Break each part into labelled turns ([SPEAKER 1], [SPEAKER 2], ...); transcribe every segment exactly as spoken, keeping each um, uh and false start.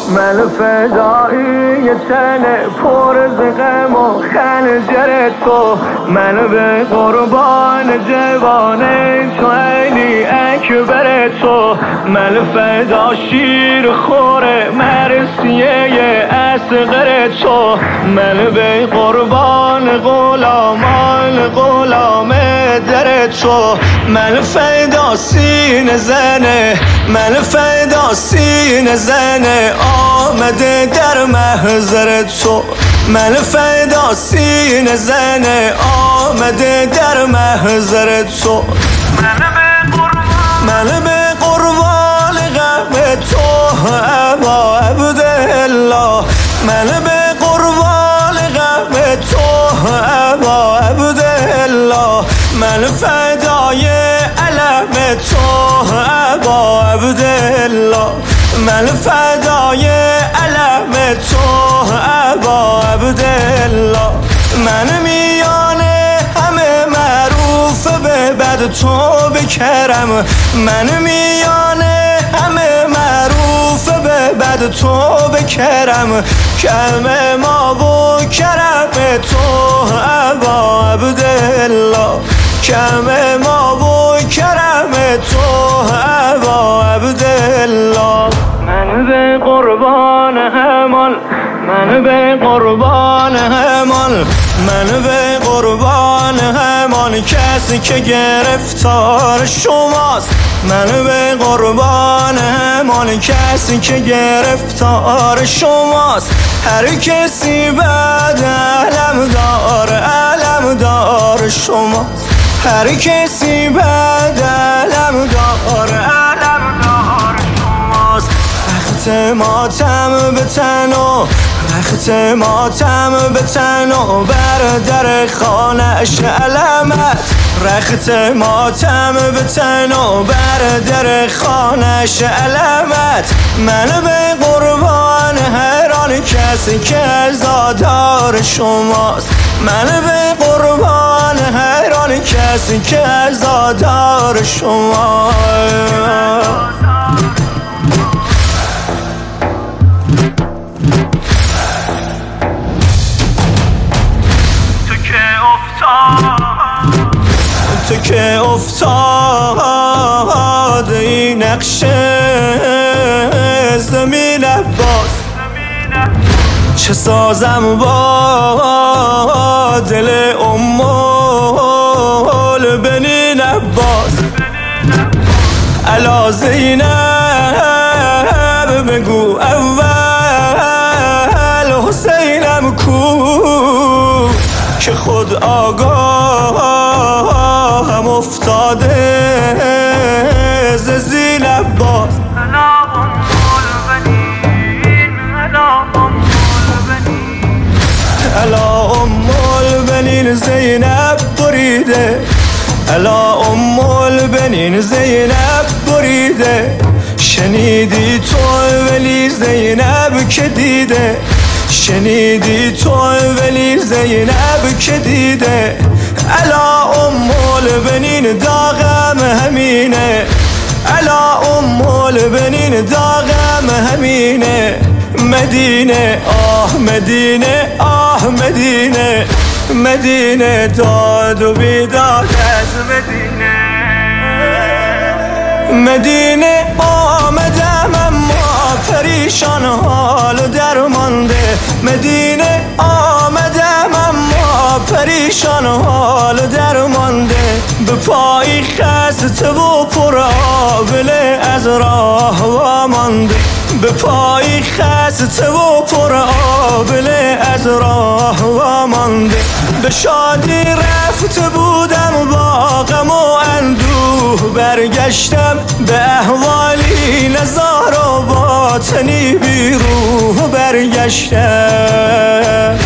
[SPEAKER 1] من فدایی تن پر از غم و خنجر تو، من به قربان جوانه تو علی اکبر تو، من فدا شیر خور مرسیه اصغر تو، من به قربان غلامان غلام در تو، من فدا سینه زنه، من فدا سینه زنه آمده در محضر تو، من فدا سینه زنه آمده در محضر تو، من به قربان غم تو ابا عبدالله، من به قربان غم تو ابا عبدالله، من فدای علم تو ابا عبدالله، من فدای علم تو ابا عبدالله، من میانه همه معروف به بد تو بکرم، من میانه همه معروف به بد تو بکرم، کرم ما و کرم تو ابا عبدالله، کرم ما و کرم تو ابا عبدالله، من به قربان همان، من به قربان همان، من به قربان همان کسی که گرفتار شماست، من به قربان همان کسی که گرفتار شماست، هر کسی بعد علم دار علم دار شماست، هر کسی بعد علم دار علم دار شماست، وقت ماتم به تن و وقت ماتم به تن و بر در خانه‌اش علمت، رخت ماتم به تن و بر در خانه‌اش علمت، من به قربان هر آن کسی که عزادار شماست، من به قربان هر آن کسی که عزادار شماست. تو که افتاد این نقشه زمین عباس، چه سازم با دل امول بنین عباس، علا زینب بگو اول حسینم کو، که خود آگاه هم افتاده ز زین عباس، الا ام البنین زینب بریده، الا ام البنین زینب بریده، شنیدی تو ولی زینب که دیده، شنیدی تو ولی زینب که دیده، الا ام البنین داغم همینه، الا ام البنین داغم همینه، مدینه آه مدینه آه مدینه، مدینه داد و بیداد از مدینه، مدینه آمدم اما پریشان حال و درمانده، مدینه آمدم اما پریشان حال و درمانده، به پای خسته و پر آبله از راه وامانده، به پای خسته و پر آبله از راه وامانده، به شادی رفته بودم با غم و اندوه برگشتم، به احوالی نزار و باطنی بی روح برگشتم،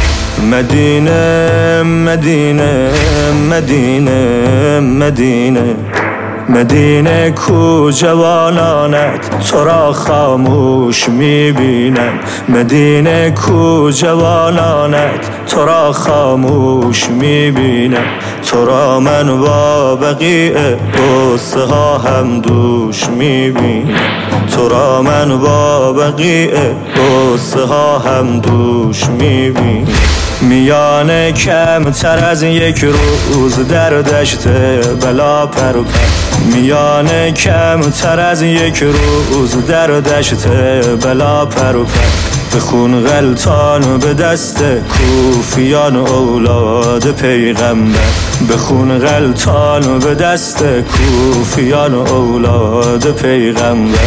[SPEAKER 1] مدینه مدینه مدینه مدینه مدینه کو جوانانت تو را خاموش میبینن، مدینه کو جوانانت تو را خاموش میبینن. تو را من با بقیع قصه ها هم دوش میبینم، تو را من با بقیع قصه ها هم دوش میبینم. میانه کمتر از یک روز در دشت بلا پر پر، میانه کمتر از یک روز در دشت بلا پر پر. به خون غلطان به دست کوفیان اولاد پیغمبر، به خون غلطان به دست کوفیان اولاد پیغمبر.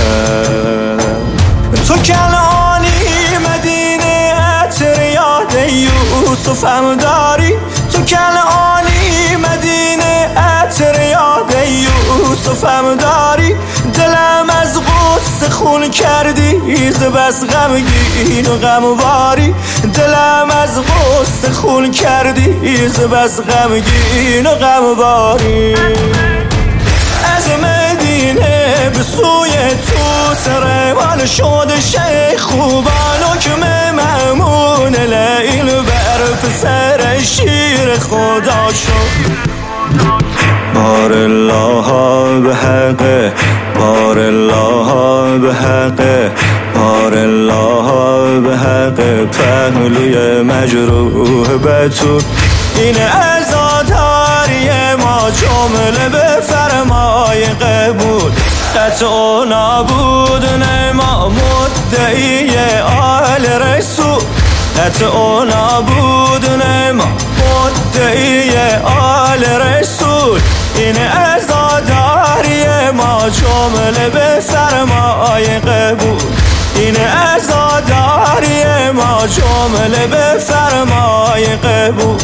[SPEAKER 1] تو کنعانی مدینه عطر یاد یوسفم داری، تو کنعانی مدینه عطر یاد یوسفم داری. دلم از غصه خون کردی ز بس غمگین و غمباری، دلم از غصه خون کردی ز بس غمگین و غمباری. از مدینه به سوی تو سرمان شد شیخ خوبان، حکم مأمون لیل بر پسر شیر خدا شد. بار الله به حق، بار الله به حق، بار الله به حق. پهلوی مجروح بتون این عزاداری ما جمله به فرمای قبول. قطع و نابود نما مدعی آل رسول، قطع و نابود نما مدعی آل رسول. این عزاداری ما جمله به فرمای قبول، این عزاداری ما جمله به فرمای قبول.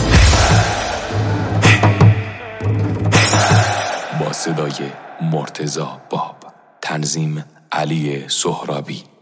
[SPEAKER 2] با صدای مرتضی باب، تنظیم علی سهرابی.